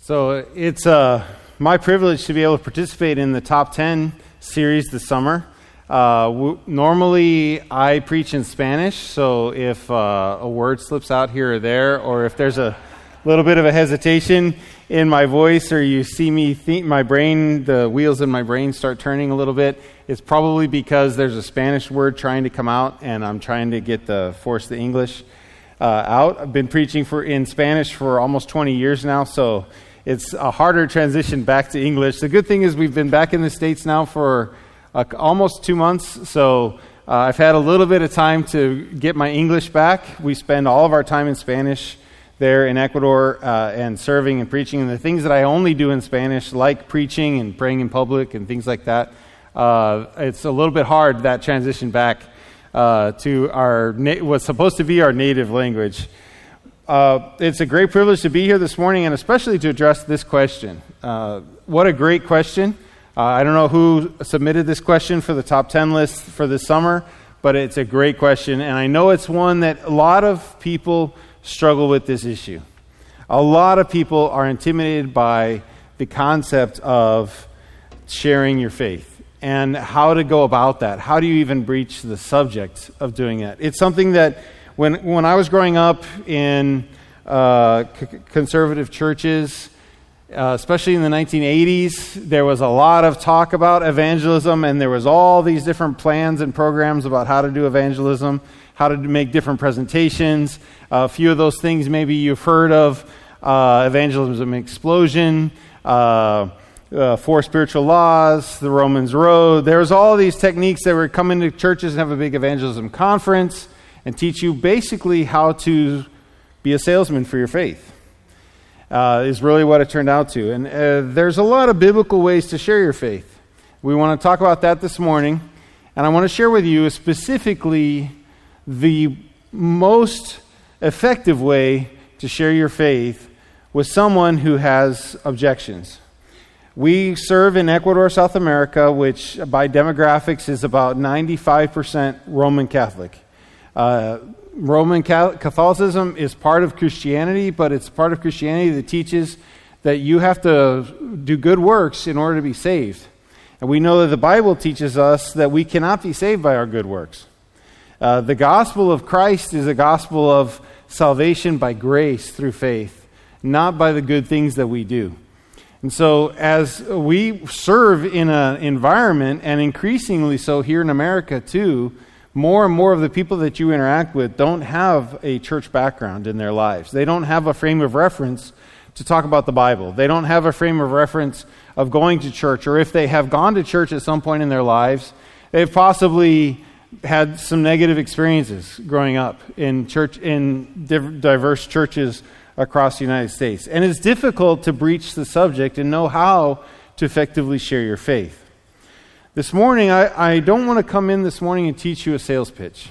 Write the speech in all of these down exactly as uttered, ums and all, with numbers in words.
So it's uh, my privilege to be able to participate in the Top ten series this summer. Uh, w- normally, I preach in Spanish, so if uh, a word slips out here or there, or if there's a little bit of a hesitation in my voice, or you see me, think my brain, the wheels in my brain start turning a little bit, it's probably because there's a Spanish word trying to come out, and I'm trying to get the force the English uh, out. I've been preaching for in Spanish for almost twenty years now, so it's a harder transition back to English. The good thing is we've been back in the States now for uh, almost two months, so uh, I've had a little bit of time to get my English back. We spend all of our time in Spanish there in Ecuador uh, and serving and preaching, and the things that I only do in Spanish, like preaching and praying in public and things like that, uh, it's a little bit hard, that transition back uh, to our na- what's supposed to be our native language. Uh, it's a great privilege to be here this morning, and especially to address this question. Uh, what a great question. Uh, I don't know who submitted this question for the top ten list for this summer, but it's a great question, and I know it's one that a lot of people struggle with this issue. A lot of people are intimidated by the concept of sharing your faith and how to go about that. How do you even breach the subject of doing that? It's something that When when I was growing up in uh, c- conservative churches, uh, especially in the nineteen eighties, there was a lot of talk about evangelism, and there was all these different plans and programs about how to do evangelism, how to make different presentations. Uh, a few of those things maybe you've heard of, uh, Evangelism Explosion, uh, uh, Four Spiritual Laws, the Romans Road. There was all these techniques that were coming to churches and have a big evangelism conference and teach you basically how to be a salesman for your faith, uh, is really what it turned out to. And uh, there's a lot of biblical ways to share your faith. We want to talk about that this morning, and I want to share with you specifically the most effective way to share your faith with someone who has objections. We serve in Ecuador, South America, which by demographics is about ninety-five percent Roman Catholic. Uh, Roman Catholicism is part of Christianity, but it's part of Christianity that teaches that you have to do good works in order to be saved. And we know that the Bible teaches us that we cannot be saved by our good works. Uh, the gospel of Christ is a gospel of salvation by grace through faith, not by the good things that we do. And so as we serve in an environment, and increasingly so here in America too, more and more of the people that you interact with don't have a church background in their lives. They don't have a frame of reference to talk about the Bible. They don't have a frame of reference of going to church, or if they have gone to church at some point in their lives, they've possibly had some negative experiences growing up in church in diverse churches across the United States. And it's difficult to breach the subject and know how to effectively share your faith. This morning, I, I don't want to come in this morning and teach you a sales pitch.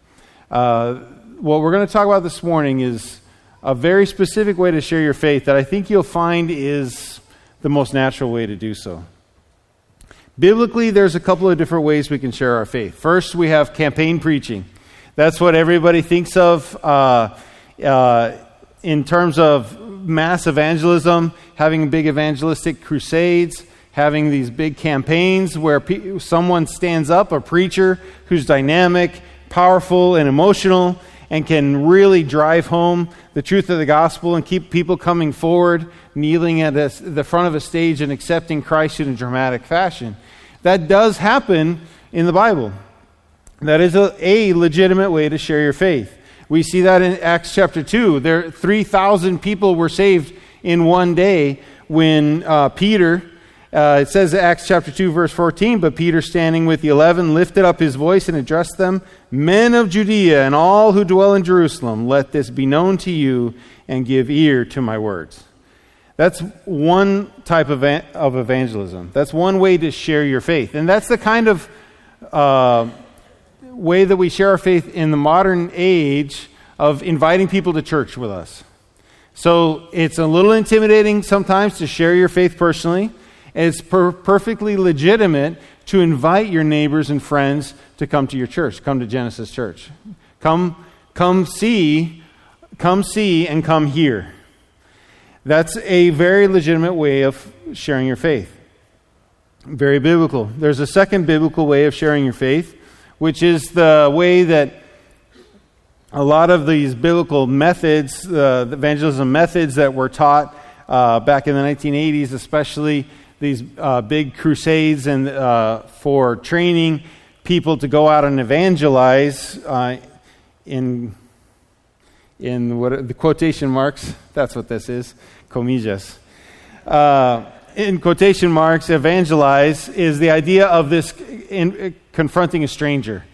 Uh, what we're going to talk about this morning is a very specific way to share your faith that I think you'll find is the most natural way to do so. Biblically, there's a couple of different ways we can share our faith. First, we have campaign preaching. That's what everybody thinks of uh, uh, in terms of mass evangelism, having big evangelistic crusades, having these big campaigns where pe- someone stands up, a preacher who's dynamic, powerful, and emotional, and can really drive home the truth of the gospel and keep people coming forward, kneeling at a, the front of a stage and accepting Christ in a dramatic fashion. That does happen in the Bible. That is a, a legitimate way to share your faith. We see that in Acts chapter two. There, three thousand people were saved in one day when uh, Peter... Uh, it says in Acts chapter two, verse fourteen, but Peter, standing with the eleven, lifted up his voice and addressed them, "Men of Judea and all who dwell in Jerusalem, let this be known to you, and give ear to my words." That's one type of, of evangelism. That's one way to share your faith. And that's the kind of uh, way that we share our faith in the modern age of inviting people to church with us. So it's a little intimidating sometimes to share your faith personally. It's per- perfectly legitimate to invite your neighbors and friends to come to your church, come to Genesis Church. Come, come see, come see and come hear. That's a very legitimate way of sharing your faith. Very biblical. There's a second biblical way of sharing your faith, which is the way that a lot of these biblical methods, uh, the evangelism methods that were taught uh, back in the nineteen eighties, especially these uh, big crusades and uh, for training people to go out and evangelize uh, in in what the quotation marks. That's what this is, comillas. Uh, in quotation marks, evangelize is the idea of this in, confronting a stranger.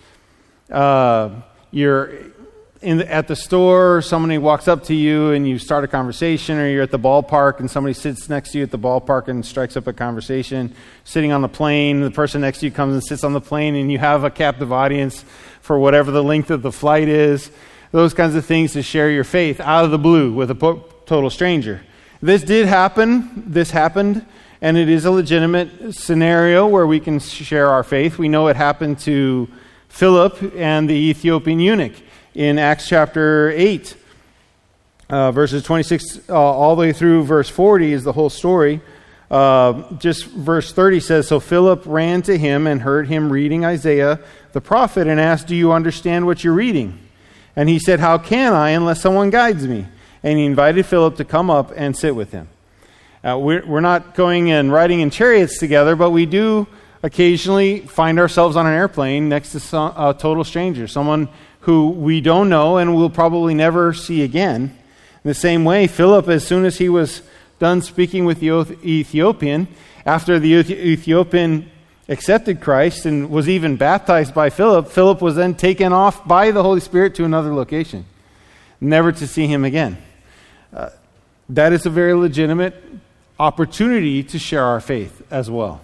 Uh, you're in at the store, somebody walks up to you and you start a conversation, or you're at the ballpark and somebody sits next to you at the ballpark and strikes up a conversation. Sitting on the plane, the person next to you comes and sits on the plane, and you have a captive audience for whatever the length of the flight is. Those kinds of things to share your faith out of the blue with a po- total stranger. This did happen. This happened, and it is a legitimate scenario where we can share our faith. We know it happened to Philip and the Ethiopian eunuch in Acts chapter eight. Uh, verses twenty-six uh, all the way through verse forty is the whole story. Uh, just verse thirty says, "So Philip ran to him and heard him reading Isaiah the prophet and asked, 'Do you understand what you're reading?' And he said, 'How can I unless someone guides me?' And he invited Philip to come up and sit with him." Uh, we're, we're not going and riding in chariots together, but we do occasionally find ourselves on an airplane next to some, a total stranger, someone who we don't know and will probably never see again. In the same way, Philip, as soon as he was done speaking with the Ethiopian, after the Ethiopian accepted Christ and was even baptized by Philip, Philip was then taken off by the Holy Spirit to another location, never to see him again. Uh, that is a very legitimate opportunity to share our faith as well.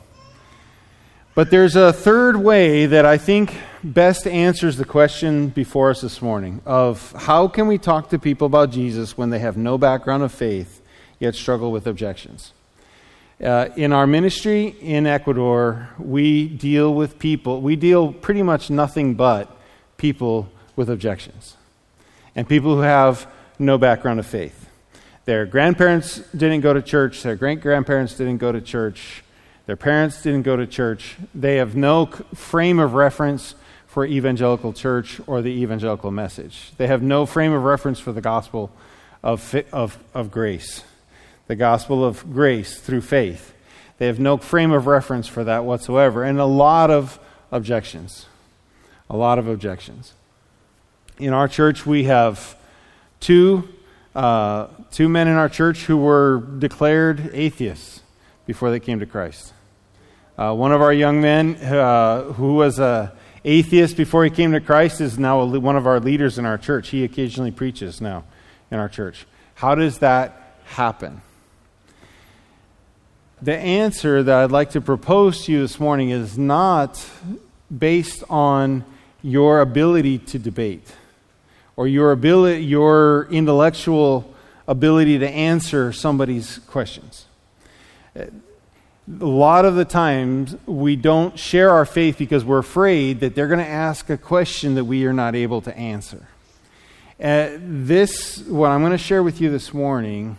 But there's a third way that I think best answers the question before us this morning of how can we talk to people about Jesus when they have no background of faith yet struggle with objections. Uh, in our ministry in Ecuador, we deal with people, we deal pretty much nothing but people with objections and people who have no background of faith. Their grandparents didn't go to church, their great-grandparents didn't go to church, their parents didn't go to church. They have no frame of reference for evangelical church or the evangelical message. They have no frame of reference for the gospel of, of, of grace, the gospel of grace through faith. They have no frame of reference for that whatsoever, and a lot of objections. A lot of objections. In our church, we have two, uh, two men in our church who were declared atheists before they came to Christ. Uh, one of our young men uh, who was a atheist before he came to Christ is now a, one of our leaders in our church. He occasionally preaches now in our church. How does that happen? The answer that I'd like to propose to you this morning is not based on your ability to debate or your ability, your intellectual ability to answer somebody's questions. A lot of the times we don't share our faith because we're afraid that they're going to ask a question that we are not able to answer. Uh, this, what I'm going to share with you this morning,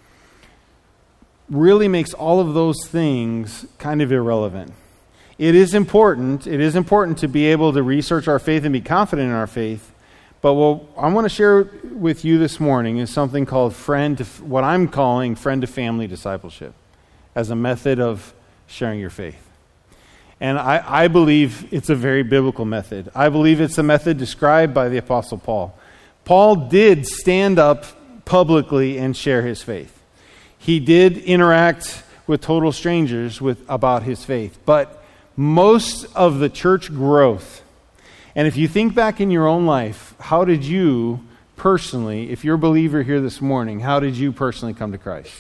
really makes all of those things kind of irrelevant. It is important, it is important to be able to research our faith and be confident in our faith, but what I want to share with you this morning is something called friend to, what I'm calling friend to family discipleship, as a method of sharing your faith. And I, I believe it's a very biblical method. I believe it's a method described by the Apostle Paul. Paul did stand up publicly and share his faith. He did interact with total strangers with about his faith. But most of the church growth, and if you think back in your own life, how did you personally, if you're a believer here this morning, how did you personally come to Christ?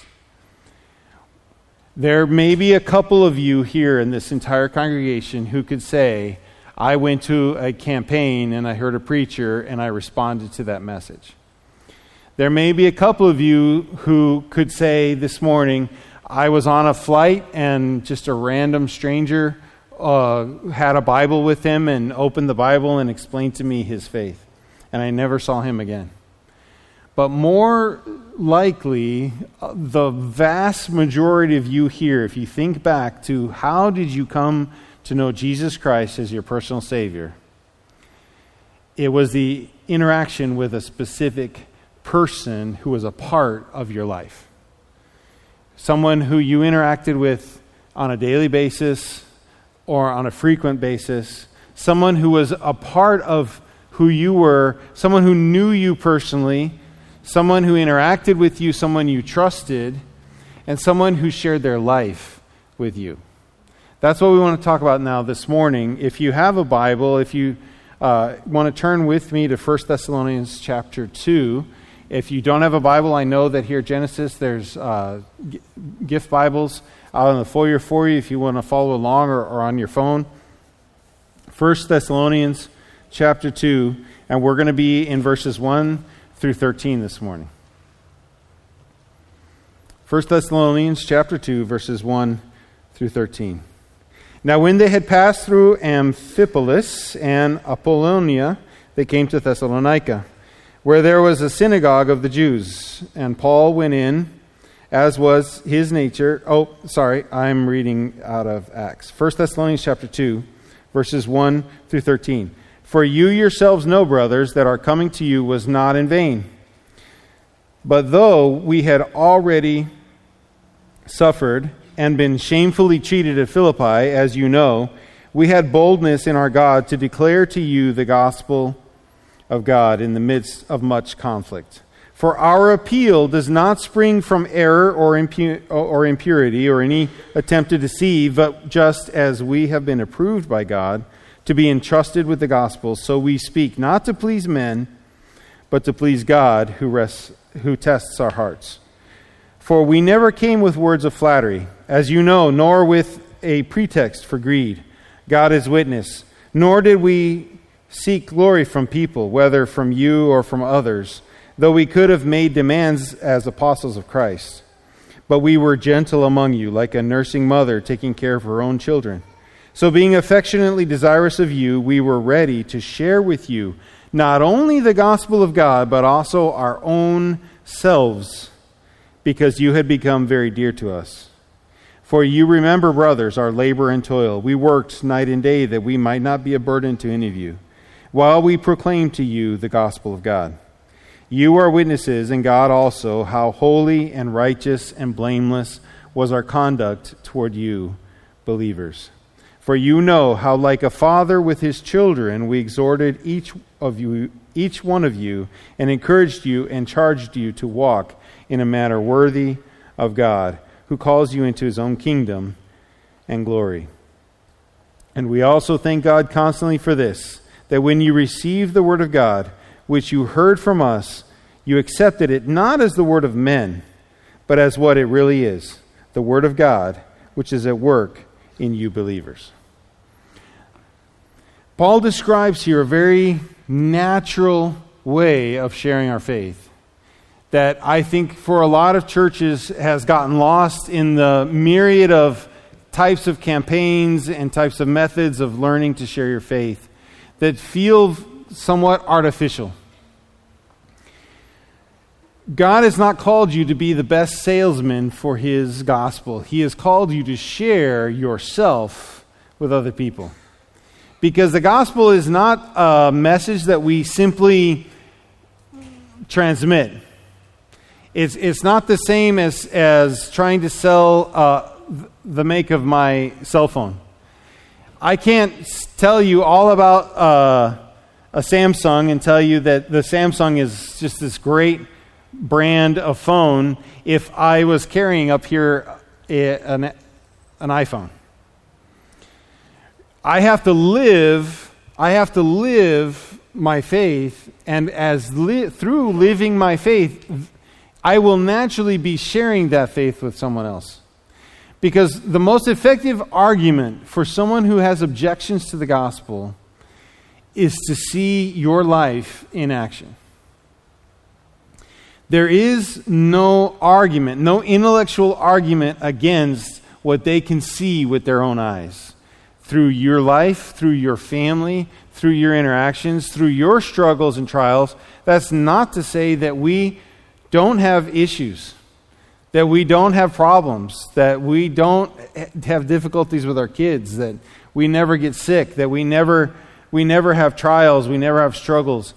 There may be a couple of you here in this entire congregation who could say, I went to a campaign and I heard a preacher and I responded to that message. There may be a couple of you who could say this morning, I was on a flight and just a random stranger uh, had a Bible with him and opened the Bible and explained to me his faith. And I never saw him again. But more likely uh, the vast majority of you here, if you think back to how did you come to know Jesus Christ as your personal Savior, it was the interaction with a specific person who was a part of your life. Someone who you interacted with on a daily basis or on a frequent basis. Someone who was a part of who you were. Someone who knew you personally. Someone who interacted with you. Someone you trusted. And someone who shared their life with you. That's what we want to talk about now this morning. If you have a Bible, if you uh, want to turn with me to First Thessalonians chapter two. If you don't have a Bible, I know that here at Genesis there's uh, g- gift Bibles out in the foyer for you if you want to follow along or, or on your phone. First Thessalonians chapter two, and we're going to be in verses one through thirteen this morning. First Thessalonians chapter two, verses one through thirteen. Now when they had passed through Amphipolis and Apollonia, they came to Thessalonica, where there was a synagogue of the Jews. And Paul went in, as was his nature. Oh, sorry, I'm reading out of Acts. First Thessalonians chapter two, verses one through thirteen. For you yourselves know, brothers, that our coming to you was not in vain. But though we had already suffered and been shamefully treated at Philippi, as you know, we had boldness in our God to declare to you the gospel of God in the midst of much conflict. For our appeal does not spring from error or, impu- or impurity or any attempt to deceive, but just as we have been approved by God to be entrusted with the gospel, so we speak not to please men, but to please God who rests, who tests our hearts. For we never came with words of flattery, as you know, nor with a pretext for greed. God is witness. Nor did we seek glory from people, whether from you or from others, though we could have made demands as apostles of Christ. But we were gentle among you, like a nursing mother taking care of her own children. So being affectionately desirous of you, we were ready to share with you not only the gospel of God, but also our own selves, because you had become very dear to us. For you remember, brothers, our labor and toil. We worked night and day that we might not be a burden to any of you, while we proclaim to you the gospel of God. You are witnesses, and God also, how holy and righteous and blameless was our conduct toward you, believers. For you know how, like a father with his children, we exhorted each of you, each one of you, and encouraged you and charged you to walk in a manner worthy of God, who calls you into his own kingdom and glory. And we also thank God constantly for this, that when you received the word of God, which you heard from us, you accepted it not as the word of men, but as what it really is, the word of God, which is at work in you believers. Paul describes here a very natural way of sharing our faith that I think for a lot of churches has gotten lost in the myriad of types of campaigns and types of methods of learning to share your faith that feel somewhat artificial. God has not called you to be the best salesman for his gospel. He has called you to share yourself with other people. Because the gospel is not a message that we simply transmit. It's it's not the same as, as trying to sell uh, the make of my cell phone. I can't tell you all about uh, a Samsung and tell you that the Samsung is just this great brand of phone if I was carrying up here a, an, an iPhone. I have to live, I have to live my faith, and as li- through living my faith, I will naturally be sharing that faith with someone else. Because the most effective argument for someone who has objections to the gospel is to see your life in action. There is no argument, no intellectual argument against what they can see with their own eyes. Through your life, through your family, through your interactions, through your struggles and trials. That's not to say that we don't have issues, that we don't have problems, that we don't have difficulties with our kids, that we never get sick, that we never we never have trials, we never have struggles.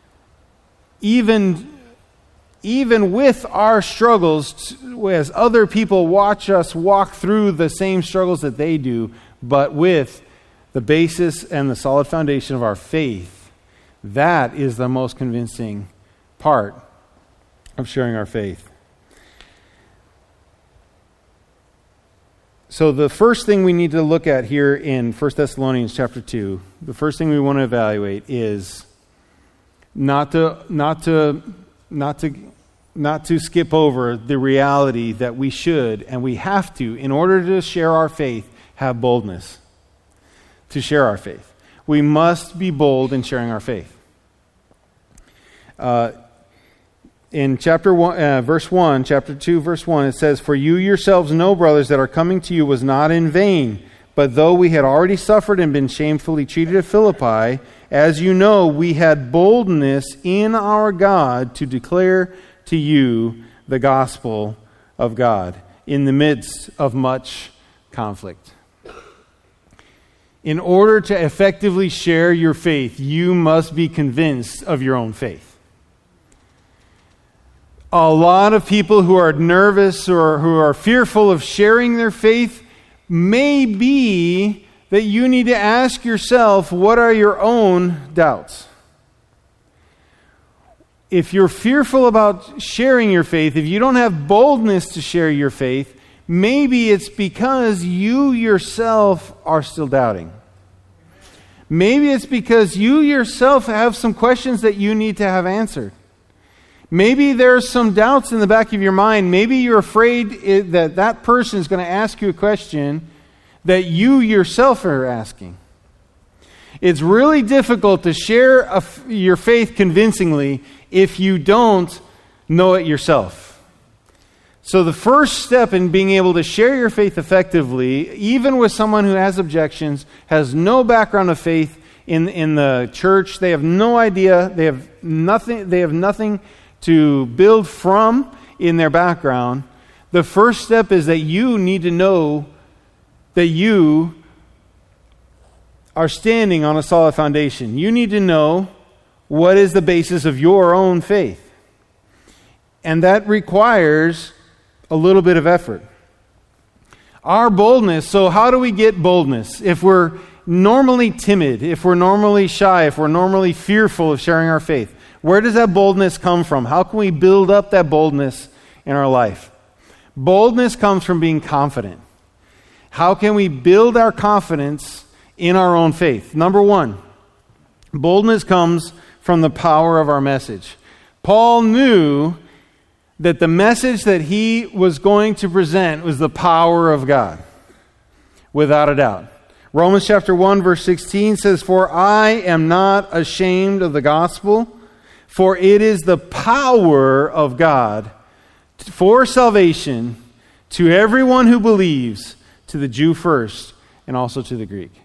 Even, even with our struggles, as other people watch us walk through the same struggles that they do, but with the basis and the solid foundation of our faith, that is the most convincing part of sharing our faith. So the first thing we need to look at here in First Thessalonians chapter two, the first thing we want to evaluate is not to not to not to not to skip over the reality that we should and we have to, in order to share our faith, have boldness. To share our faith, we must be bold in sharing our faith. Uh, In chapter one, uh, verse one, chapter two, verse one, it says, "For you yourselves know, brothers, that our coming to you was not in vain. But though we had already suffered and been shamefully treated at Philippi, as you know, we had boldness in our God to declare to you the gospel of God in the midst of much conflict." In order to effectively share your faith, you must be convinced of your own faith. A lot of people who are nervous or who are fearful of sharing their faith may be that you need to ask yourself, what are your own doubts? If you're fearful about sharing your faith, if you don't have boldness to share your faith, maybe it's because you yourself are still doubting. Maybe it's because you yourself have some questions that you need to have answered. Maybe there's some doubts in the back of your mind. Maybe you're afraid it, that that person is going to ask you a question that you yourself are asking. It's really difficult to share a, your faith convincingly if you don't know it yourself. So the first step in being able to share your faith effectively, even with someone who has objections, has no background of faith in, in the church, they have no idea, they have nothing, they have nothing to build from in their background, the first step is that you need to know that you are standing on a solid foundation. You need to know what is the basis of your own faith. And that requires a little bit of effort. Our boldness, so how do we get boldness? If we're normally timid, if we're normally shy, if we're normally fearful of sharing our faith, where does that boldness come from? How can we build up that boldness in our life? Boldness comes from being confident. How can we build our confidence in our own faith? Number one, boldness comes from the power of our message. Paul knew that the message that he was going to present was the power of God, without a doubt. Romans chapter one, verse sixteen says, "For I am not ashamed of the gospel, for it is the power of God for salvation to everyone who believes, to the Jew first, and also to the Greek."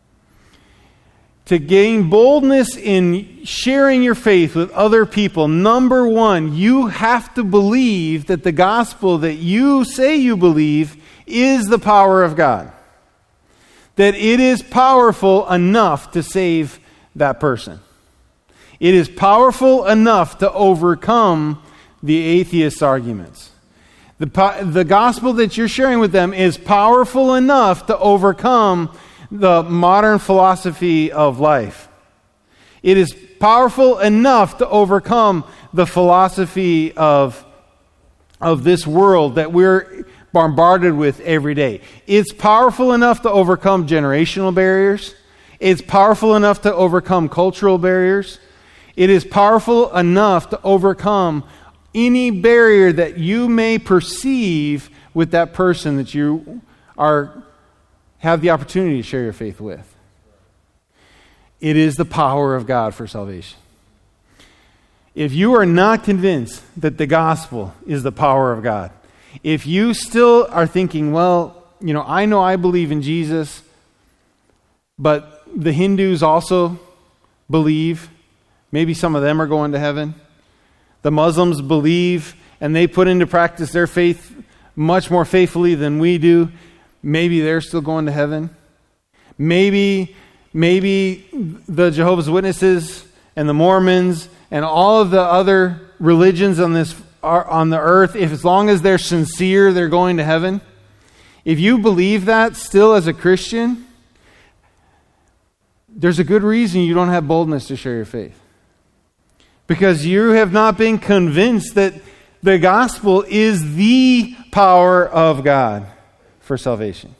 To gain boldness in sharing your faith with other people, number one, you have to believe that the gospel that you say you believe is the power of God. That it is powerful enough to save that person. It is powerful enough to overcome the atheist's arguments. The, the gospel that you're sharing with them is powerful enough to overcome the modern philosophy of life. It is powerful enough to overcome the philosophy of, of this world that we're bombarded with every day. It's powerful enough to overcome generational barriers. It's powerful enough to overcome cultural barriers. It is powerful enough to overcome any barrier that you may perceive with that person that you are have the opportunity to share your faith with. It is the power of God for salvation. If you are not convinced that the gospel is the power of God, if you still are thinking, well, you know, I know I believe in Jesus, but the Hindus also believe, maybe some of them are going to heaven, The Muslims believe and they put into practice their faith much more faithfully than we do. Maybe they're still going to heaven. Maybe, maybe the Jehovah's Witnesses and the Mormons and all of the other religions on this on the earth, if as long as they're sincere, they're going to heaven. If you believe that still as a Christian, there's a good reason you don't have boldness to share your faith. Because you have not been convinced that the gospel is the power of God for salvation.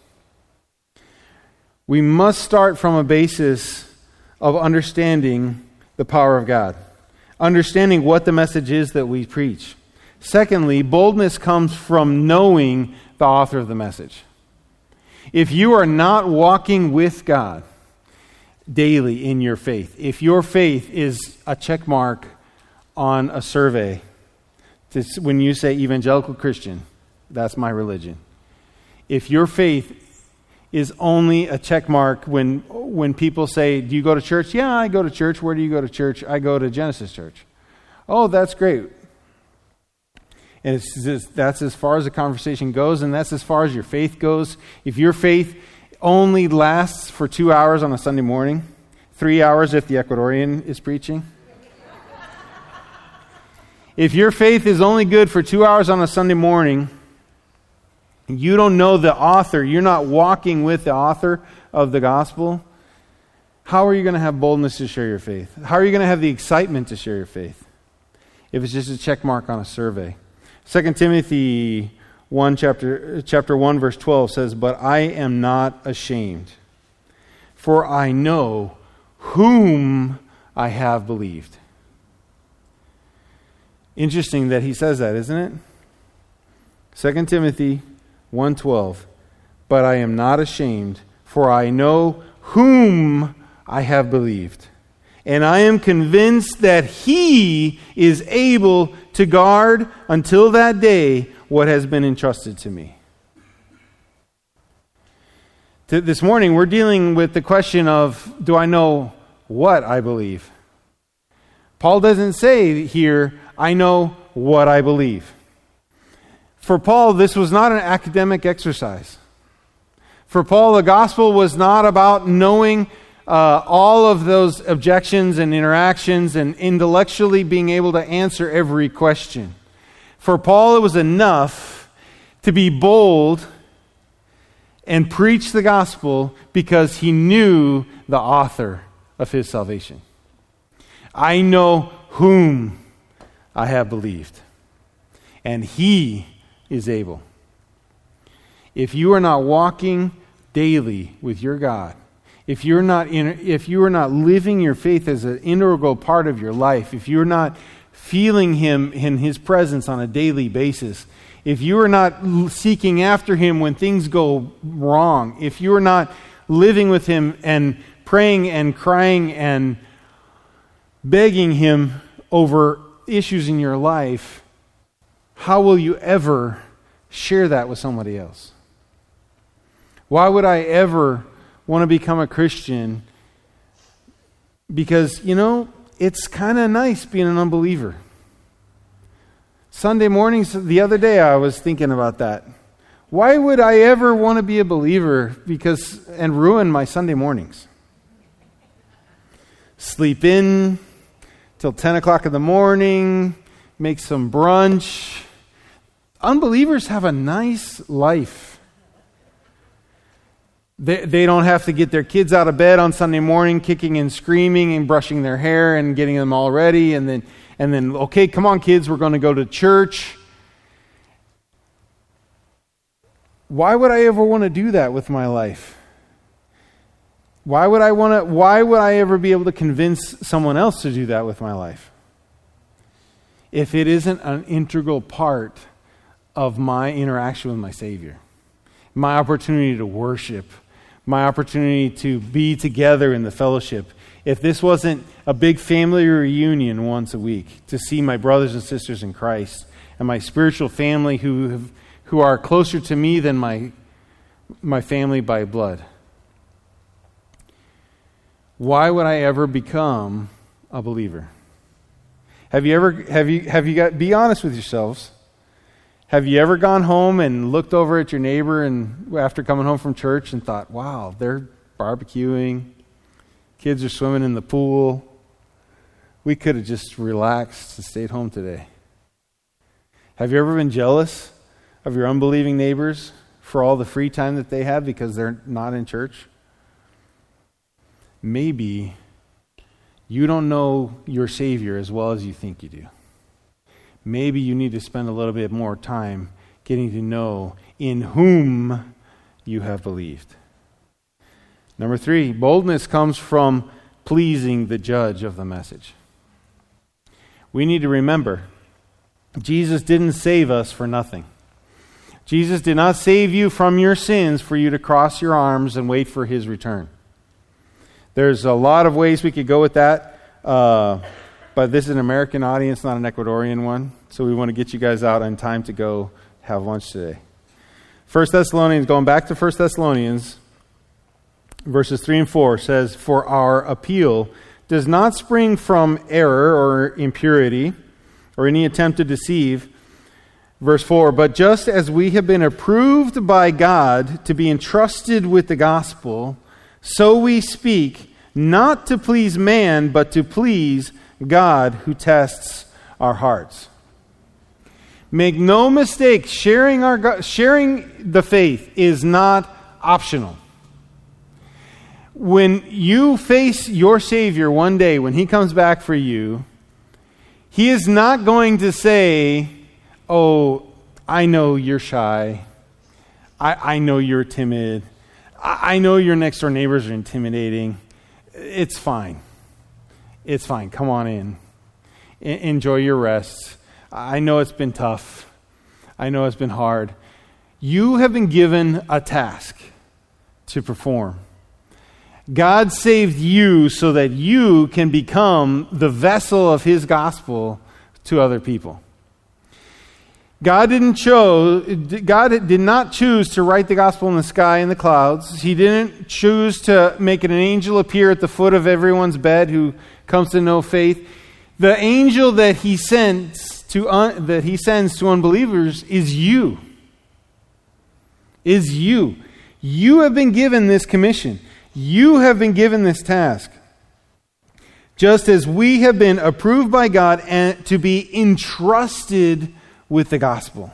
We must start from a basis of understanding the power of God, understanding what the message is that we preach. Secondly, boldness comes from knowing the author of the message. If you are not walking with God daily in your faith, if your faith is a check mark on a survey, to, when you say evangelical Christian, that's my religion. If your faith is only a check mark when when people say, do you go to church? Yeah, I go to church. Where do you go to church? I go to Genesis Church. Oh, that's great. And it's just, that's as far as the conversation goes, and that's as far as your faith goes. If your faith only lasts for two hours on a Sunday morning, three hours if the Ecuadorian is preaching. If your faith is only good for two hours on a Sunday morning, you don't know the author, you're not walking with the author of the gospel, how are you going to have boldness to share your faith? How are you going to have the excitement to share your faith if it's just a check mark on a survey? Second Timothy one, chapter, chapter one, verse twelve says, "But I am not ashamed, for I know whom I have believed." Interesting that he says that, isn't it? Second Timothy one twelve, "But I am not ashamed, for I know whom I have believed, and I am convinced that He is able to guard until that day what has been entrusted to me." This morning we're dealing with the question of, do I know what I believe? Paul doesn't say here, I know what I believe. For Paul, this was not an academic exercise. For Paul, the gospel was not about knowing uh, all of those objections and interactions and intellectually being able to answer every question. For Paul, it was enough to be bold and preach the gospel because he knew the author of his salvation. I know whom I have believed, and He is able. If you are not walking daily with your God, if you're not in, if you are not living your faith as an integral part of your life, if you're not feeling Him in His presence on a daily basis, if you are not seeking after Him when things go wrong, if you are not living with Him and praying and crying and begging Him over issues in your life, how will you ever share that with somebody else? Why would I ever want to become a Christian? Because, you know, it's kind of nice being an unbeliever. Sunday mornings, the other day I was thinking about that. Why would I ever want to be a believer because and ruin my Sunday mornings? Sleep in till ten o'clock in the morning, make some brunch. Unbelievers have a nice life. They, they don't have to get their kids out of bed on Sunday morning, kicking and screaming and brushing their hair and getting them all ready. And then, and then okay, come on kids, we're going to go to church. Why would I ever want to do that with my life? Why would I want to, why would I ever be able to convince someone else to do that with my life? If it isn't an integral part of my interaction with my Savior, my opportunity to worship, my opportunity to be together in the fellowship. If this wasn't a big family reunion once a week to see my brothers and sisters in Christ and my spiritual family who have, who are closer to me than my my family by blood, why would I ever become a believer? Have you ever, have you, have you got, be honest with yourselves. Have you ever gone home and looked over at your neighbor and after coming home from church and thought, wow, they're barbecuing, kids are swimming in the pool. We could have just relaxed and stayed home today. Have you ever been jealous of your unbelieving neighbors for all the free time that they have because they're not in church? Maybe you don't know your Savior as well as you think you do. Maybe you need to spend a little bit more time getting to know in whom you have believed. Number three, boldness comes from pleasing the judge of the message. We need to remember, Jesus didn't save us for nothing. Jesus did not save you from your sins for you to cross your arms and wait for his return. There's a lot of ways we could go with that, uh, but this is an American audience, not an Ecuadorian one, so we want to get you guys out on time to go have lunch today. First Thessalonians, going back to First Thessalonians, verses three and four says, "For our appeal does not spring from error or impurity or any attempt to deceive." Verse four, "But just as we have been approved by God to be entrusted with the gospel, so we speak, not to please man, but to please God who tests our hearts." Make no mistake, sharing our sharing the faith is not optional. When you face your Savior one day, when he comes back for you, he is not going to say, "Oh, I know you're shy. I, I know you're timid. I, I know your next door neighbors are intimidating. It's fine. It's fine. Come on in. E- enjoy your rest. I know it's been tough. I know it's been hard." You have been given a task to perform. God saved you so that you can become the vessel of his gospel to other people. God didn't choose, God did not choose to write the gospel in the sky in the clouds. He didn't choose to make an angel appear at the foot of everyone's bed who comes to know faith. The angel that he sends to un, that he sends to unbelievers is you. Is you. You have been given this commission. You have been given this task. Just as we have been approved by God and to be entrusted with the gospel.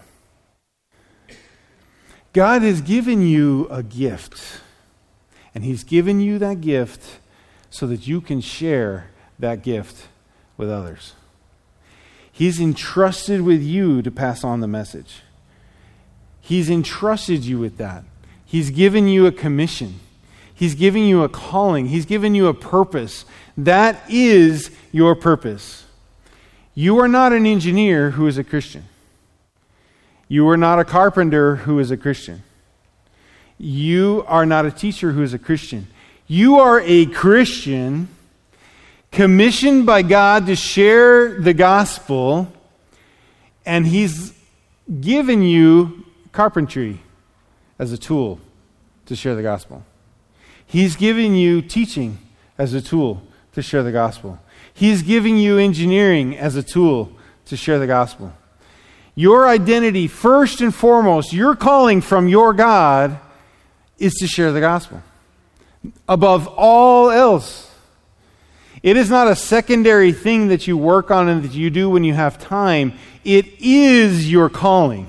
God has given you a gift. And he's given you that gift so that you can share that gift with others. He's entrusted with you to pass on the message. He's entrusted you with that. He's given you a commission. He's giving you a calling. He's given you a purpose. That is your purpose. You are not an engineer who is a Christian. You are not a carpenter who is a Christian. You are not a teacher who is a Christian. You are a Christian commissioned by God to share the gospel, and he's given you carpentry as a tool to share the gospel. He's giving you teaching as a tool to share the gospel. He's giving you engineering as a tool to share the gospel. Your identity, first and foremost, your calling from your God is to share the gospel. Above all else. It is not a secondary thing that you work on and that you do when you have time. It is your calling.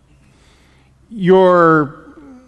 Your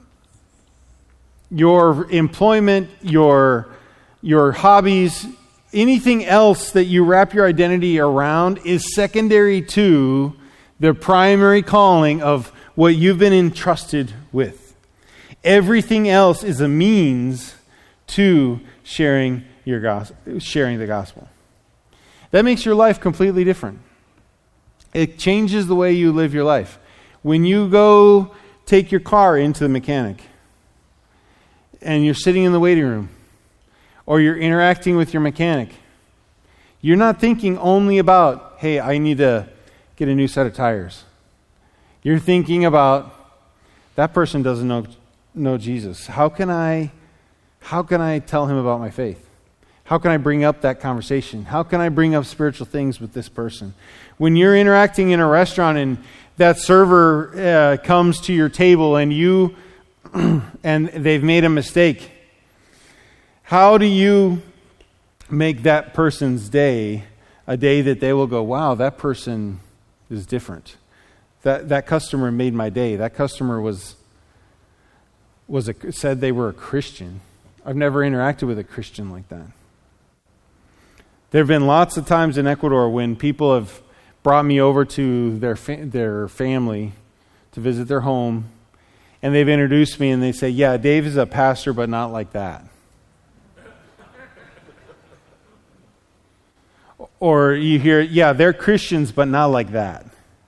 Your employment, your, your hobbies, anything else that you wrap your identity around is secondary to the primary calling of what you've been entrusted with. Everything else is a means to sharing your gospel, sharing the gospel. That makes your life completely different. It changes the way you live your life. When you go take your car into the mechanic, and you're sitting in the waiting room, or you're interacting with your mechanic, you're not thinking only about, hey, I need to get a new set of tires. You're thinking about, that person doesn't know know Jesus. How can I, how can I tell him about my faith? How can I bring up that conversation? How can I bring up spiritual things with this person? When you're interacting in a restaurant and that server uh, comes to your table and you and they've made a mistake, how do you make that person's day a day that they will go, wow, that person is different. That that customer made my day. That customer was was a, said they were a Christian. I've never interacted with a Christian like that. There have been lots of times in Ecuador when people have brought me over to their fa- their family to visit their home, and they've introduced me and they say, yeah, Dave is a pastor, but not like that. Or you hear, yeah, they're Christians, but not like that.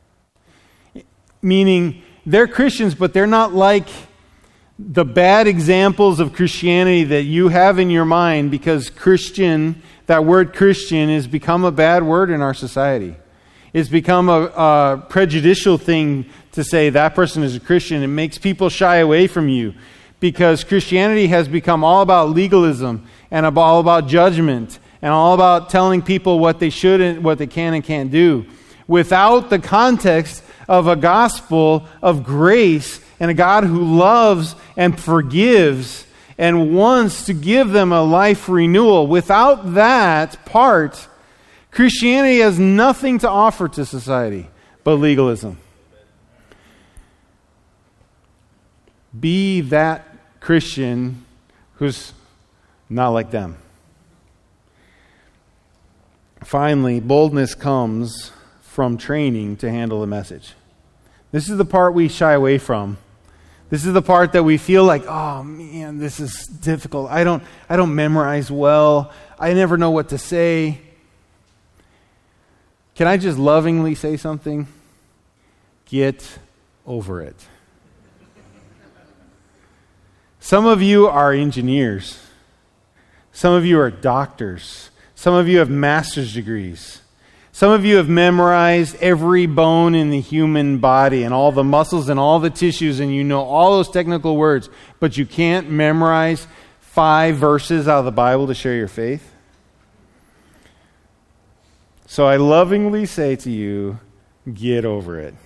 Meaning, they're Christians, but they're not like the bad examples of Christianity that you have in your mind, because Christian, that word Christian, has become a bad word in our society. It's become a, a prejudicial thing to say that person is a Christian. It makes people shy away from you because Christianity has become all about legalism and all about judgment and all about telling people what they should and what they can and can't do, without the context of a gospel of grace and a God who loves and forgives and wants to give them a life renewal. Without that part, Christianity has nothing to offer to society but legalism. Be that Christian who's not like them. Finally, boldness comes from training to handle the message. This is the part we shy away from. This is the part that we feel like, oh man, this is difficult. I don't I don't memorize well. I never know what to say. Can I just lovingly say something? Get over it. Some of you are engineers. Some of you are doctors. Some of you have master's degrees. Some of you have memorized every bone in the human body and all the muscles and all the tissues, and you know all those technical words, but you can't memorize five verses out of the Bible to share your faith. So I lovingly say to you, get over it.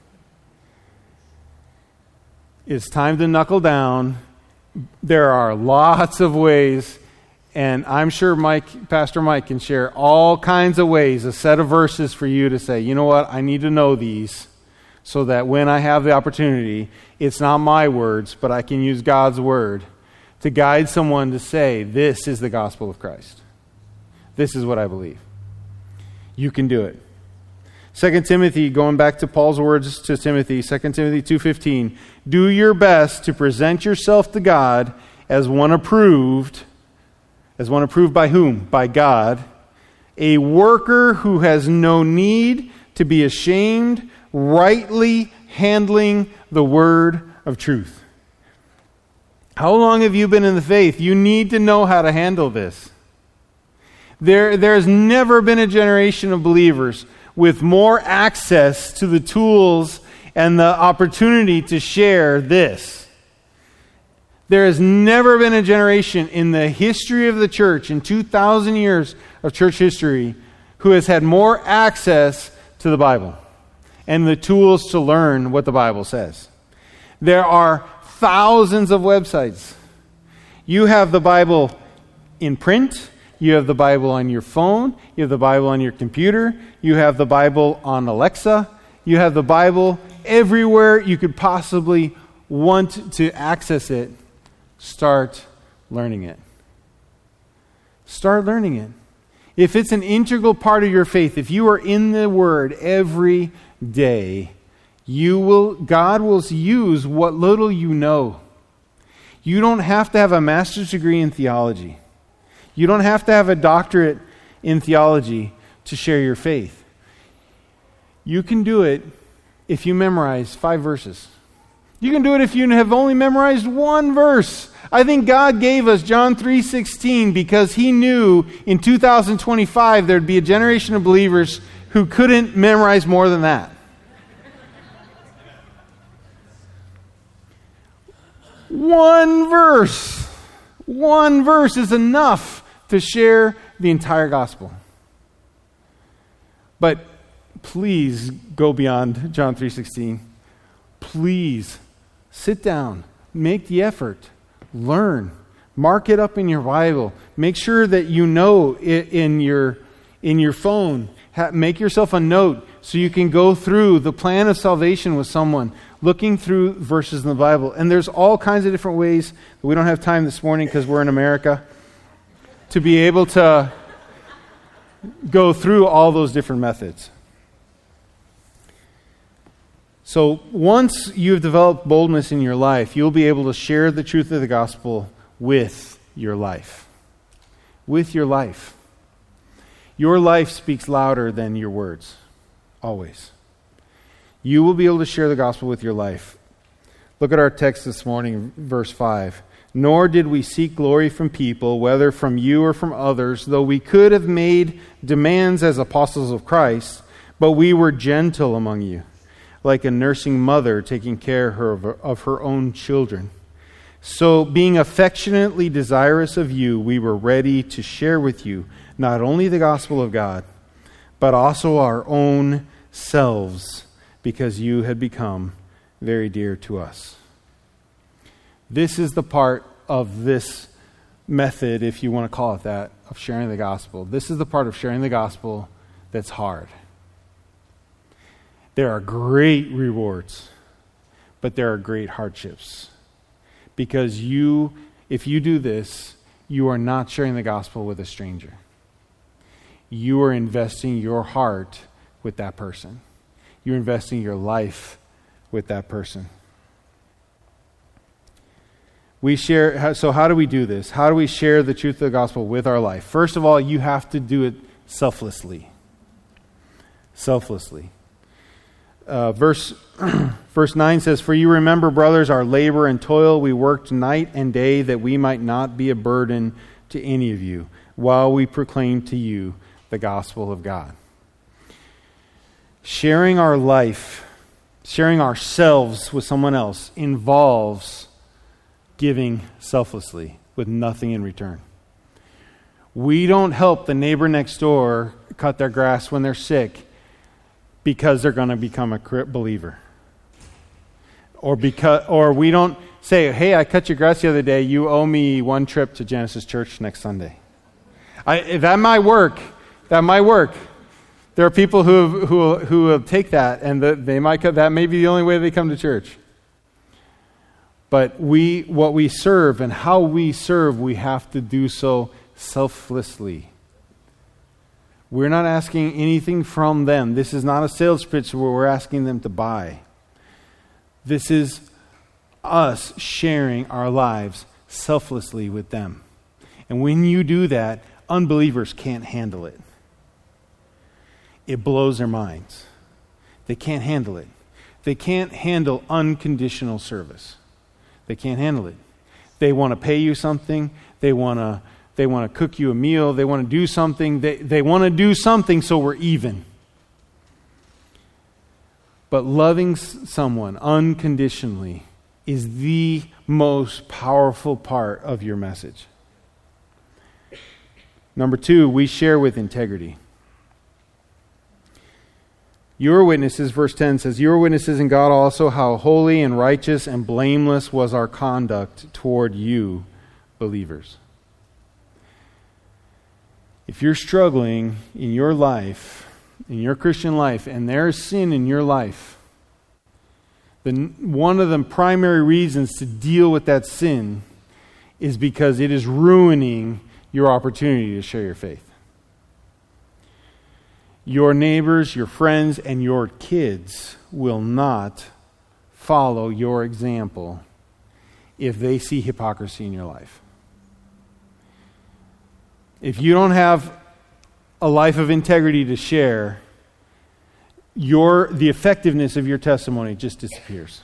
It's time to knuckle down. There are lots of ways, and I'm sure Mike, Pastor Mike can share all kinds of ways, a set of verses for you to say, you know what, I need to know these so that when I have the opportunity, it's not my words, but I can use God's word to guide someone to say, this is the gospel of Christ. This is what I believe. You can do it. Second Timothy, going back to Paul's words to Timothy, Second Timothy two fifteen, do your best to present yourself to God as one approved, as one approved by whom? By God, a worker who has no need to be ashamed, rightly handling the word of truth. How long have you been in the faith? You need to know how to handle this. There, there's never been a generation of believers with more access to the tools and the opportunity to share this. There has never been a generation in the history of the church, in two thousand years of church history, who has had more access to the Bible and the tools to learn what the Bible says. There are thousands of websites. You have the Bible in print. You have the Bible on your phone. You have the Bible on your computer. You have the Bible on Alexa. You have the Bible everywhere you could possibly want to access it. Start learning it. Start learning it. If it's an integral part of your faith, if you are in the Word every day, you will, God will use what little you know. You don't have to have a master's degree in theology. You don't have to have a doctorate in theology to share your faith. You can do it if you memorize five verses. You can do it if you have only memorized one verse. I think God gave us John three sixteen because He knew in two thousand twenty-five there'd be a generation of believers who couldn't memorize more than that. One verse. One verse is enough to share the entire gospel. But please go beyond John three sixteen. Please sit down, make the effort, learn, mark it up in your Bible. Make sure that you know it in your in your phone. Ha- make yourself a note so you can go through the plan of salvation with someone, looking through verses in the Bible. And there's all kinds of different ways. We don't have time this morning because we're in America to be able to go through all those different methods. So once you've developed boldness in your life, you'll be able to share the truth of the gospel with your life. With your life. Your life speaks louder than your words. Always. You will be able to share the gospel with your life. Look at our text this morning, verse five. Nor did we seek glory from people, whether from you or from others, though we could have made demands as apostles of Christ, but we were gentle among you, like a nursing mother taking care of her, of her own children. So, being affectionately desirous of you, we were ready to share with you not only the gospel of God, but also our own selves, because you had become very dear to us. This is the part of this method, if you want to call it that, of sharing the gospel. This is the part of sharing the gospel that's hard. There are great rewards, but there are great hardships. Because you, if you do this, you are not sharing the gospel with a stranger. You are investing your heart with that person. You're investing your life with that person. We share, so how do we do this? How do we share the truth of the gospel with our life? First of all, you have to do it selflessly. Selflessly. Uh, verse, verse nine says, For you remember, brothers, our labor and toil. We worked night and day that we might not be a burden to any of you, while we proclaim to you the gospel of God. Sharing our life, sharing ourselves with someone else involves giving selflessly with nothing in return. We don't help the neighbor next door cut their grass when they're sick because they're going to become a believer. Or because, or we don't say, hey, I cut your grass the other day, you owe me one trip to Genesis Church next Sunday. I, that might work. That might work. There are people who who who will take that, and the, they might cut, that may be the only way they come to church. But we, what we serve and how we serve, we have to do so selflessly. We're not asking anything from them. This is not a sales pitch where we're asking them to buy. This is us sharing our lives selflessly with them. And when you do that, unbelievers can't handle it. It blows their minds. They can't handle it. They can't handle unconditional service. They can't handle it. They want to pay you something. They want to they want to cook you a meal. They want to do something. They, they want to do something so we're even. But loving someone unconditionally is the most powerful part of your message. Number two, we share with integrity. Your witnesses, verse ten says, Your witnesses in God also how holy and righteous and blameless was our conduct toward you, believers. If you're struggling in your life, in your Christian life, and there is sin in your life, then one of the primary reasons to deal with that sin is because it is ruining your opportunity to share your faith. Your neighbors, your friends, and your kids will not follow your example if they see hypocrisy in your life. If you don't have a life of integrity to share, your the effectiveness of your testimony just disappears.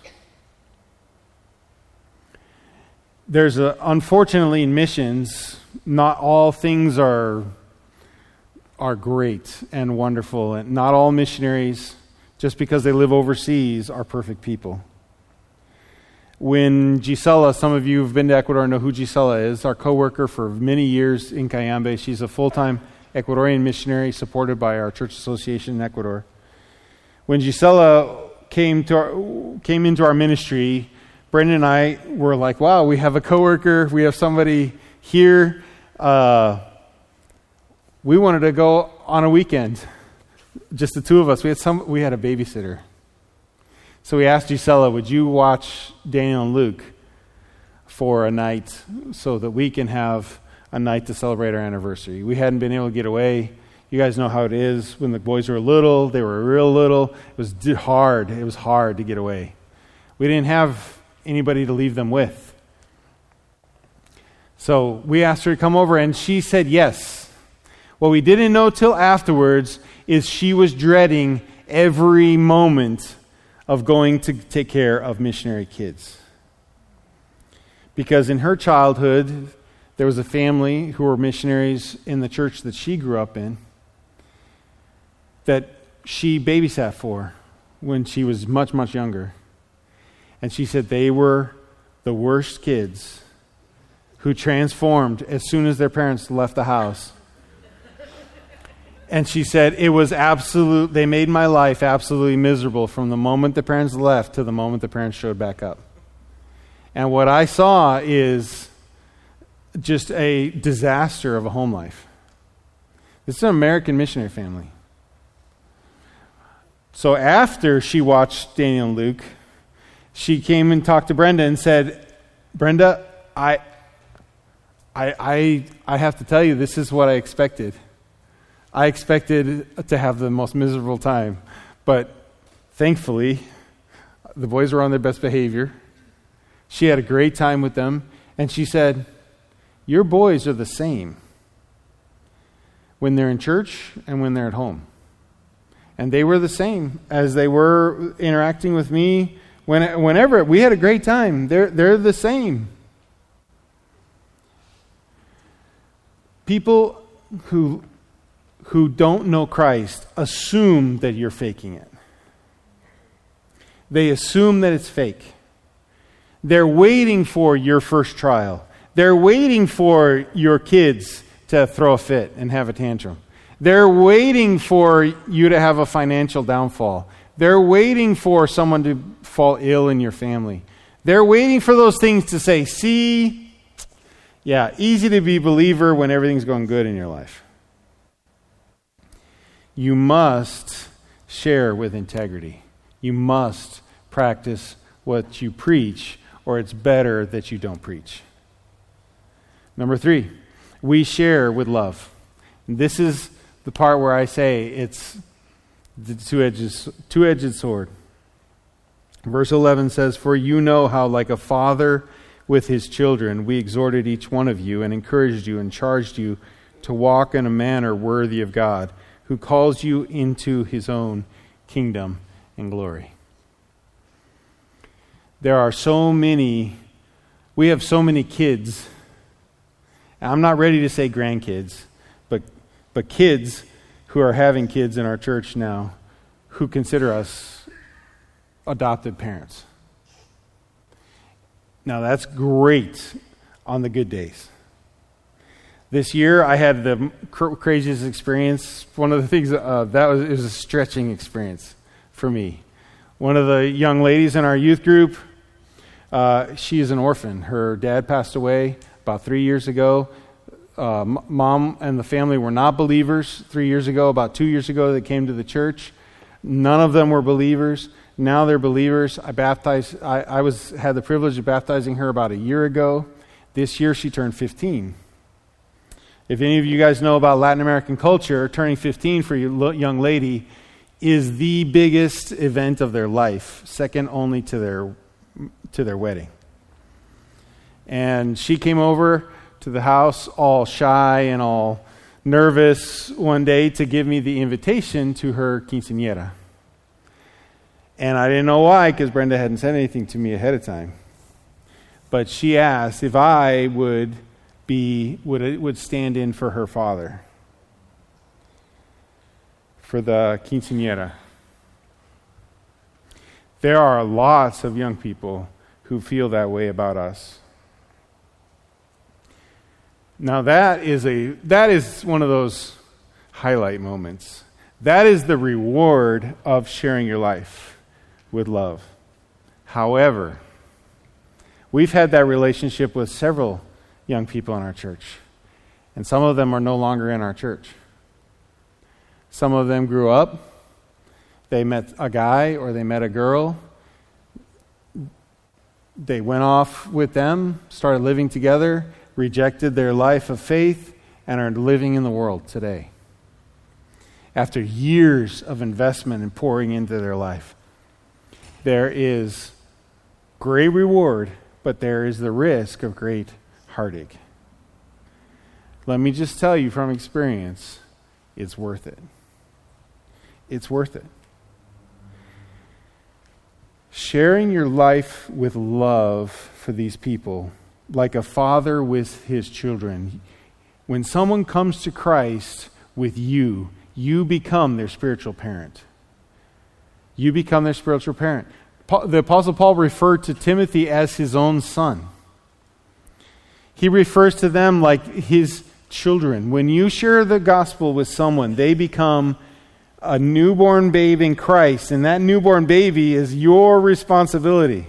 There's a, unfortunately in missions, not all things are are great and wonderful, and not all missionaries, just because they live overseas, are perfect people. When Gisela, some of you who've been to Ecuador know who Gisela is, our co-worker for many years in Cayambe. She's a full-time Ecuadorian missionary supported by our church association in Ecuador. When Gisela came to our, came into our ministry, Brendan and I were like, wow, we have a coworker, we have somebody here. Uh, we wanted to go on a weekend, just the two of us. We had some. We had a babysitter. So we asked Gisela, would you watch Daniel and Luke for a night so that we can have a night to celebrate our anniversary? We hadn't been able to get away. You guys know how it is. When the boys were little, they were real little. It was hard. It was hard to get away. We didn't have anybody to leave them with. So we asked her to come over, and she said yes. What we didn't know till afterwards is she was dreading every moment of going to take care of missionary kids. Because in her childhood, there was a family who were missionaries in the church that she grew up in that she babysat for when she was much, much younger. And she said they were the worst kids who transformed as soon as their parents left the house. And she said, it was absolute, they made my life absolutely miserable from the moment the parents left to the moment the parents showed back up. And what I saw is just a disaster of a home life. This is an American missionary family. So after she watched Daniel and Luke, she came and talked to Brenda and said, Brenda, I, I, I, I have to tell you, this is what I expected. I expected to have the most miserable time, but thankfully, the boys were on their best behavior. She had a great time with them, and she said, your boys are the same when they're in church and when they're at home. And they were the same as they were interacting with me when, whenever. We had a great time. They're, they're the same. People who... who don't know Christ assume that you're faking it. They assume that it's fake. They're waiting for your first trial. They're waiting for your kids to throw a fit and have a tantrum. They're waiting for you to have a financial downfall. They're waiting for someone to fall ill in your family. They're waiting for those things to say, see, yeah, easy to be a believer when everything's going good in your life. You must share with integrity. You must practice what you preach, or it's better that you don't preach. Number three, we share with love. And this is the part where I say it's the two-edged, two-edged sword. Verse eleven says, for you know how, like a father with his children, we exhorted each one of you and encouraged you and charged you to walk in a manner worthy of God, who calls you into his own kingdom and glory. There are so many, we have so many kids. I'm not ready to say grandkids, but but kids who are having kids in our church now who consider us adopted parents. Now that's great on the good days. This year, I had the cr- craziest experience. One of the things, uh, that was, it was a stretching experience for me. One of the young ladies in our youth group, uh, she is an orphan. Her dad passed away about three years ago. Uh, m- mom and the family were not believers three years ago. About two years ago, they came to the church. None of them were believers. Now they're believers. I baptized. I, I was had the privilege of baptizing her about a year ago. This year, she turned fifteen. If any of you guys know about Latin American culture, turning fifteen for a young lady is the biggest event of their life, second only to their to their wedding. And she came over to the house all shy and all nervous one day to give me the invitation to her quinceañera. And I didn't know why, because Brenda hadn't said anything to me ahead of time. But she asked if I would be would would stand in for her father for the quinceañera. There are lots of young people who feel that way about us. Now that is a that is one of those highlight moments. That is the reward of sharing your life with love. However, we've had that relationship with several young people in our church, and some of them are no longer in our church. Some of them grew up, they met a guy or they met a girl, they went off with them, started living together, rejected their life of faith, and are living in the world today. After years of investment and pouring into their life, there is great reward, but there is the risk of great heartache. Let me just tell you from experience, it's worth it. It's worth it. Sharing your life with love for these people, like a father with his children. When someone comes to Christ with you, you become their spiritual parent. You become their spiritual parent. The Apostle Paul referred to Timothy as his own son. He refers to them like his children. When you share the gospel with someone, they become a newborn babe in Christ, and that newborn baby is your responsibility.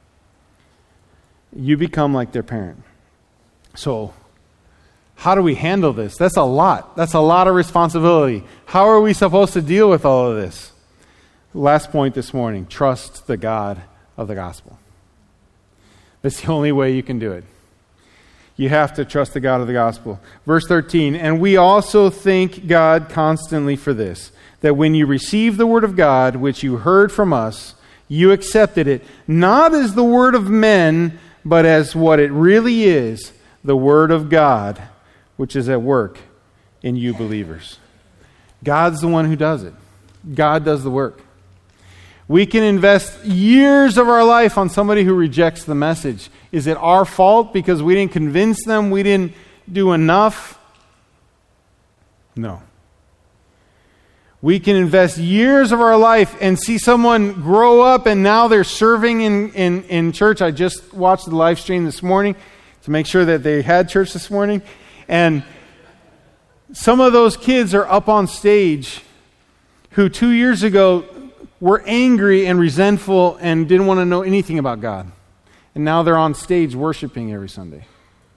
You become like their parent. So, how do we handle this? That's a lot. That's a lot of responsibility. How are we supposed to deal with all of this? Last point this morning, trust the God of the gospel. That's the only way you can do it. You have to trust the God of the gospel. Verse thirteen, and we also thank God constantly for this, that when you received the word of God, which you heard from us, you accepted it, not as the word of men, but as what it really is, the word of God, which is at work in you believers. God's the one who does it. God does the work. We can invest years of our life on somebody who rejects the message. Is it our fault because we didn't convince them, we didn't do enough? No. We can invest years of our life and see someone grow up and now they're serving in, in, in church. I just watched the live stream this morning to make sure that they had church this morning. And some of those kids are up on stage who two years ago were angry and resentful and didn't want to know anything about God. And now they're on stage worshiping every Sunday.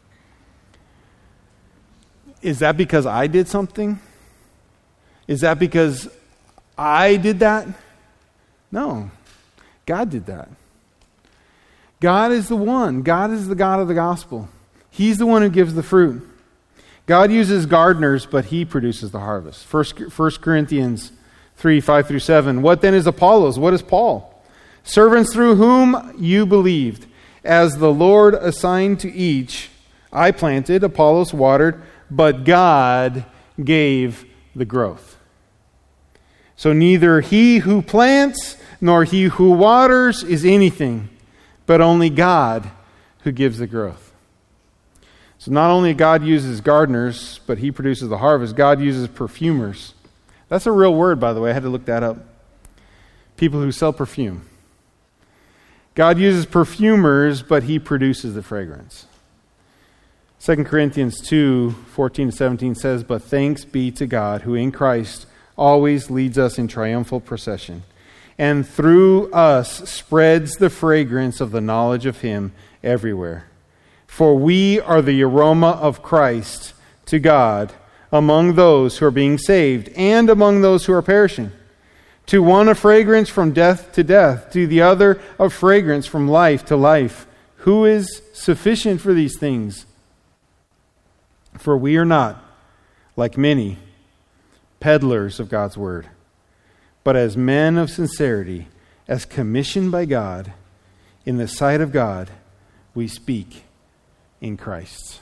Is that because I did something? Is that because I did that? No. God did that. God is the one. God is the God of the gospel. He's the one who gives the fruit. God uses gardeners, but He produces the harvest. First Corinthians three, five through seven. What then is Apollos? What is Paul? Servants through whom you believed, as the Lord assigned to each. I planted, Apollos watered, but God gave the growth. So neither he who plants nor he who waters is anything, but only God who gives the growth. So not only God uses gardeners, but He produces the harvest. God uses perfumers. That's a real word, by the way. I had to look that up. People who sell perfume. God uses perfumers, but He produces the fragrance. Second Corinthians two, fourteen to seventeen says, but thanks be to God, who in Christ always leads us in triumphal procession, and through us spreads the fragrance of the knowledge of Him everywhere. For we are the aroma of Christ to God among those who are being saved and among those who are perishing. To one a fragrance from death to death, to the other a fragrance from life to life. Who is sufficient for these things? For we are not, like many, peddlers of God's word, but as men of sincerity, as commissioned by God, in the sight of God, we speak in Christ.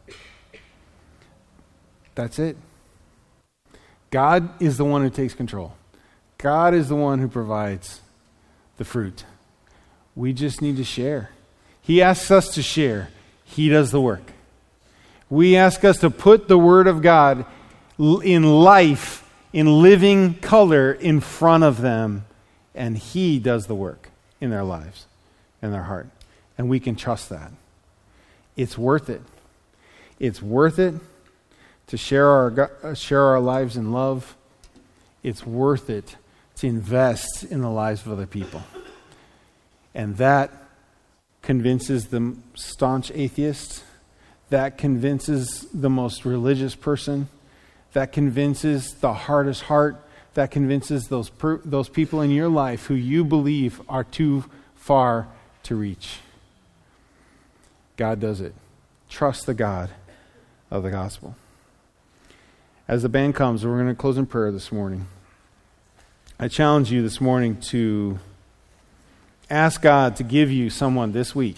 That's it. God is the one who takes control. God is the one who provides the fruit. We just need to share. He asks us to share. He does the work. We ask us to put the Word of God in life, in living color in front of them, and He does the work in their lives, in their heart. And we can trust that. It's worth it. It's worth it to share our, share our lives in love. It's worth it to invest in the lives of other people. And that convinces the staunch atheist. That convinces the most religious person. That convinces the hardest heart. That convinces those per, those people in your life who you believe are too far to reach. God does it. Trust the God of the gospel. As the band comes, we're going to close in prayer this morning. I challenge you this morning to ask God to give you someone this week.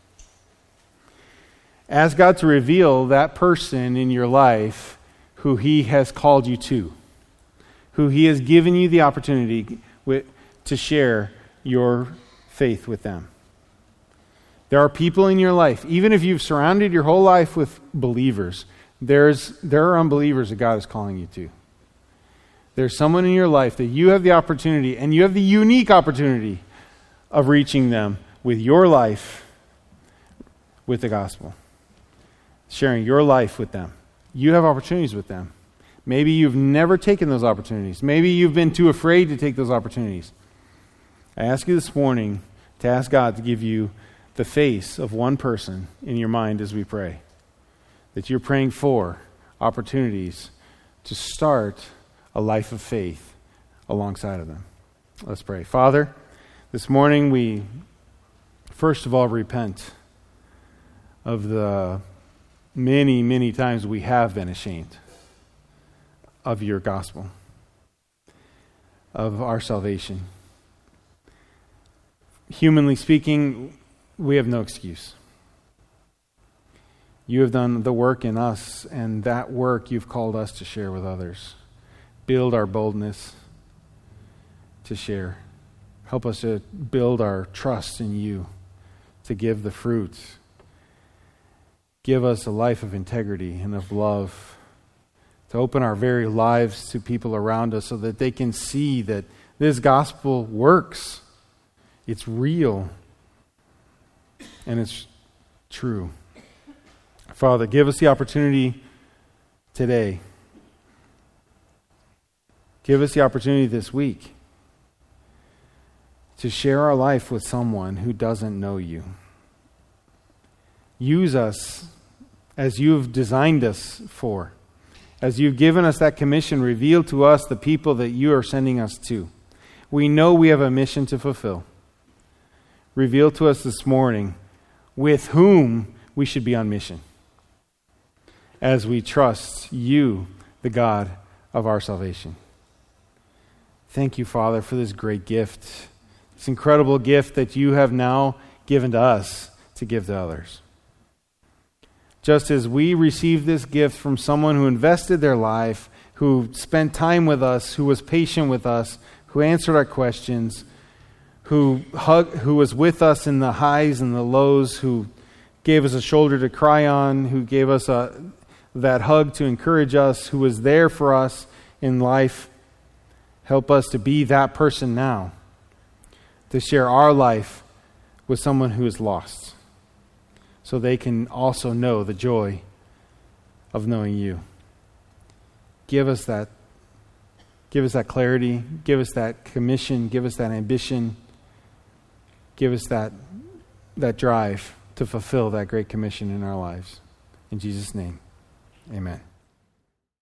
Ask God to reveal that person in your life who He has called you to, who He has given you the opportunity with, to share your faith with them. There are people in your life, even if you've surrounded your whole life with believers, there's there are unbelievers that God is calling you to. There's someone in your life that you have the opportunity, and you have the unique opportunity of reaching them with your life, with the gospel. Sharing your life with them. You have opportunities with them. Maybe you've never taken those opportunities. Maybe you've been too afraid to take those opportunities. I ask you this morning to ask God to give you the face of one person in your mind as we pray. That you're praying for opportunities to start a life of faith alongside of them. Let's pray. Father, this morning we first of all repent of the many, many times we have been ashamed of your gospel, of our salvation. Humanly speaking, we have no excuse. You have done the work in us, and that work you've called us to share with others. Build our boldness to share. Help us to build our trust in you, to give the fruit. Give us a life of integrity and of love, to open our very lives to people around us so that they can see that this gospel works. It's real. And it's true. Father, give us the opportunity today. Give us the opportunity this week to share our life with someone who doesn't know you. Use us as you've designed us for. As you've given us that commission, reveal to us the people that you are sending us to. We know we have a mission to fulfill. Reveal to us this morning with whom we should be on mission as we trust you, the God of our salvation. Thank you, Father, for this great gift, this incredible gift that you have now given to us to give to others. Just as we received this gift from someone who invested their life, who spent time with us, who was patient with us, who answered our questions, who hug, who was with us in the highs and the lows, who gave us a shoulder to cry on, who gave us a, that hug to encourage us, who was there for us in life. Help us to be that person now, to share our life with someone who is lost, so they can also know the joy of knowing you. Give us that, give us that clarity, give us that commission, give us that ambition, give us that, that drive to fulfill that great commission in our lives. In Jesus' name, amen.